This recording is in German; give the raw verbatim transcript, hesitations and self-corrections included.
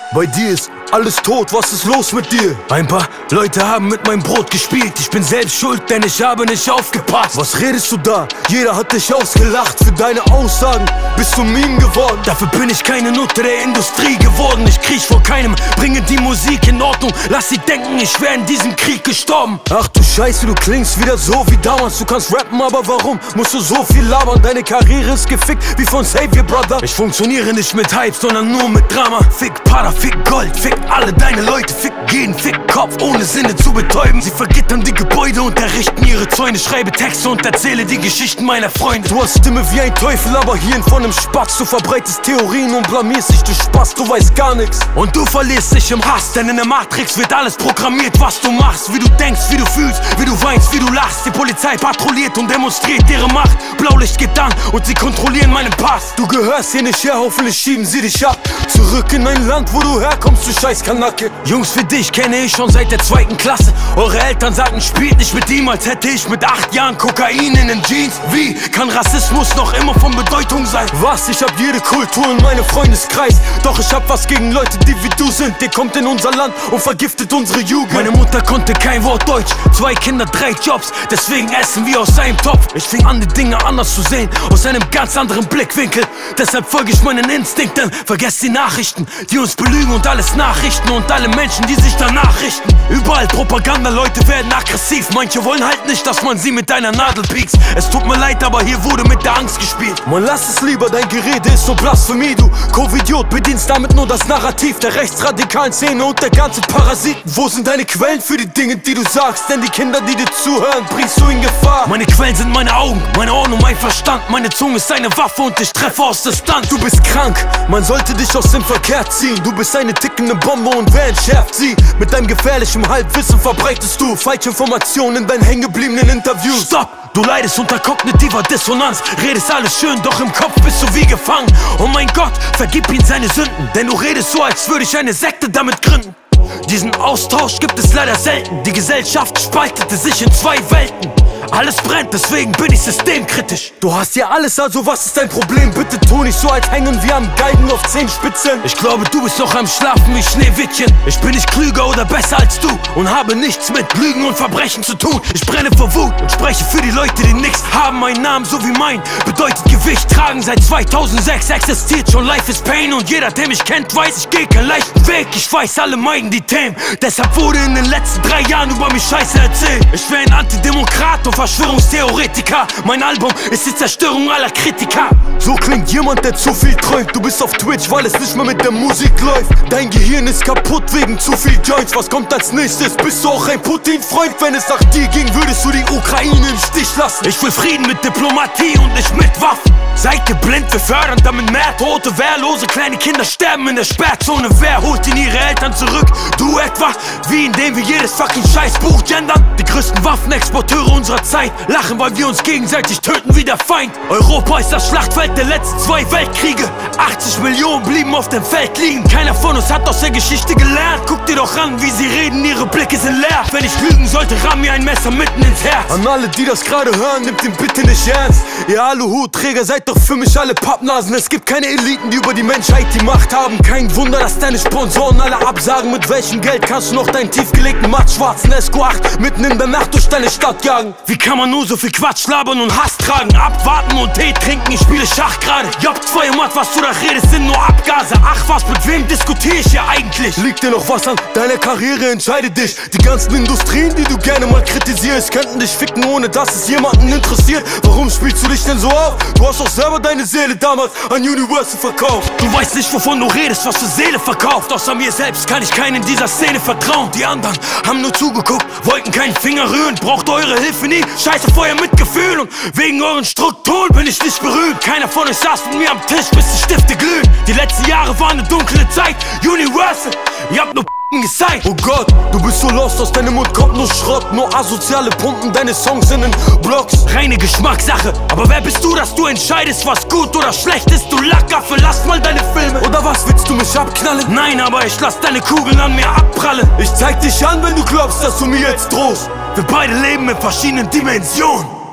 Bei dir ist alles tot, was ist los mit dir? Ein paar Leute haben mit meinem Brot gespielt. Ich bin selbst schuld, denn ich habe nicht aufgepasst. Was redest du da? Jeder hat dich ausgelacht. Für deine Aussagen bist du Meme geworden. Dafür bin ich keine Nutte der Industrie geworden. Ich kriech vor keinem, bringe die Musik in Ordnung. Lass sie denken, ich wär in diesem Krieg gestorben. Ach du Scheiße, du klingst wieder so wie damals. Du kannst rappen, aber warum musst du so viel labern? Deine Karriere ist gefickt wie von Savior Brother. Ich funktioniere nicht mit Hype, sondern nur mit Drama. Fick Pada, fick Gold, fick alle deine Leute, fick jeden, fick Kopf, ohne Sinne zu betäuben. Sie vergittern die Gebäude und errichten ihre Zäune. Schreibe Texte und erzähle die Geschichten meiner Freunde. Du hast Stimme wie ein Teufel, aber Hirn von einem Spatz. Du verbreitest Theorien und blamierst dich, du Spaß, du weißt gar nichts. Und du verlierst dich im Hass, denn in der Matrix wird alles programmiert, was du machst. Wie du denkst, wie du fühlst, wie du weinst, wie du lachst. Die Polizei patrouilliert und demonstriert ihre Macht. Blaulicht geht an und sie kontrollieren meinen Pass. Du gehörst hier nicht her, hoffentlich schieben sie dich ab. Zurück in ein Land, wo du herkommst, du scheiß Kanacke. Jungs, für dich kenne ich schon seit der zweiten Klasse. Eure Eltern sagen, spielt nicht mit ihm, als hätte ich mit acht Jahren Kokain in den Jeans. Wie kann Rassismus noch immer von Bedeutung sein? Was? Ich hab jede Kultur in meinem Freundeskreis. Doch ich hab was gegen Leute, die wie du sind. Der kommt in unser Land und vergiftet unsere Jugend. Meine Mutter konnte kein Wort Deutsch. Zwei Kinder, drei Jobs. Deswegen essen wir aus einem Topf. Ich fing an, die Dinge anders zu sehen, aus einem ganz anderen Blickwinkel. Deshalb folge ich meinen Instinkten. Vergesst die Nachrichten, die uns belügen und alles nachrichten. Und alle Menschen, die sich danach richten. Überall Propaganda, Leute werden aggressiv. Manche wollen halt nicht, dass man sie mit einer Nadel piekst. Es tut mir leid, aber hier wurde mit der Angst gespielt. Man, lass es lieber, dein Gerede ist so Blasphemie. Du Covidiot, bedienst damit nur das Narrativ der rechtsradikalen Szene und der ganzen Parasiten. Wo sind deine Quellen für die Dinge, die du sagst? Denn die Kinder, die dir zuhören, bringst du in Gefahr. Meine Quellen sind meine Augen, meine Ohren und mein Verstand. Meine Zunge ist eine Waffe und ich treffe aus Distanz. Du bist krank, man sollte dich aus dem Verkehr ziehen. Du bist eine tickende Bombe und wer entschärft sie? Mit deinem gefährlichen Halbwissen verbreitest du falsche Informationen in deinen hängengebliebenen Interviews. Stopp! Du leidest unter kognitiver Dissonanz. Redest alles schön, doch im Kopf bist du wie gefangen. Oh mein Gott, vergib ihm seine Sünden, denn du redest so, als würde ich eine Sekte damit gründen. Diesen Austausch gibt es leider selten. Die Gesellschaft spaltete sich in zwei Welten. Alles brennt, deswegen bin ich systemkritisch. Du hast ja alles, also was ist dein Problem? Bitte tu nicht so, als hängen wir am Galgen auf Zehenspitzen. Ich glaube, du bist noch am Schlafen wie Schneewittchen. Ich bin nicht klüger oder besser als du und habe nichts mit Lügen und Verbrechen zu tun. Ich brenne vor Wut und spreche für die Leute, die nichts haben. Mein Name, so wie mein, bedeutet Gewicht tragen. Seit zweitausendsechs existiert schon Life is Pain. Und jeder, der mich kennt, weiß, ich gehe keinen leichten Weg. Ich weiß, alle meiden die Themen. Deshalb wurde in den letzten drei Jahren über mich Scheiße erzählt. Ich wäre ein Antidemokrat und Verschwörungstheoretiker. Mein Album ist die Zerstörung aller Kritiker. So klingt jemand, der zu viel träumt. Du bist auf Twitch, weil es nicht mehr mit der Musik läuft. Dein Gehirn ist kaputt wegen zu viel Joints. Was kommt als nächstes? Bist du auch ein Putin-Freund? Wenn es nach dir ging, würdest du die Ukraine im Stich lassen. Ich will Frieden mit Diplomatie und nicht mit Waffen. Seid ihr blind? Wir fördern damit mehr Tote, wehrlose kleine Kinder sterben in der Sperrzone. Wer holt ihn ihre Eltern zurück? Du etwa? Wie indem wir jedes fucking Scheißbuch gendern? Die größten Waffenexporteure unserer Zeit lachen, weil wir uns gegenseitig töten wie der Feind. Europa ist das Schlachtfeld der letzten zwei Weltkriege. achtzig Millionen blieben auf dem Feld liegen. Keiner von uns hat aus der Geschichte gelernt. Guck dir doch an, wie sie reden, ihre Blicke sind leer. Wenn ich lügen sollte, ramm mir ein Messer mitten ins Herz. An alle, die das gerade hören, nimmt ihn bitte nicht ernst. Ihr Aluhutträger seid doch für mich alle Pappnasen. Es gibt keine Eliten, die über die Menschheit die Macht haben. Kein Wunder, dass deine Sponsoren alle absagen. Mit welchem Geld kannst du noch deinen tiefgelegten mattschwarzen S Q acht mitten in der Nacht durch deine Stadt jagen? Wie kann man nur so viel Quatsch labern und Hass tragen? Abwarten und Tee trinken, ich spiele Schach gerade. Job zwei Matt, was du da redest, sind nur Abgase. Ach was, mit wem diskutiere ich hier eigentlich? Liegt dir noch was an deiner Karriere, entscheide dich. Die ganzen Industrien, die du gerne mal kritisierst, könnten dich ficken, ohne dass es jemanden interessiert. Warum spielst du dich denn so auf? Du hast doch selber deine Seele damals an Universal verkauft. Du weißt nicht, wovon du redest, was für Seele verkauft. Außer mir selbst kann ich keinen dieser Szene vertrauen. Die anderen haben nur zugeguckt, wollten keinen Finger rühren. Braucht eure Hilfe nie, scheiße Feuer mit Gefühl. Und wegen euren Strukturen bin ich nicht berühmt. Keiner von euch saß mit mir am Tisch, bis die Stifte glühen. Die letzten Jahre waren eine dunkle Zeit. Universal, ihr habt nur gezeigt. Oh Gott, du bist so lost, aus deinem Mund kommt nur Schrott. Nur asoziale Pumpen, deine Songs in den Blogs. Reine Geschmackssache, aber wer bist du, dass du entscheidest, was gut oder schlecht ist? Du Lackaffe, lass mal deine Filme. Oder was, willst du mich abknallen? Nein, aber ich lass deine Kugeln an mir abprallen. Ich zeig dich an, wenn du glaubst, dass du mir jetzt drohst. Wir beide leben in verschiedenen Dimensionen.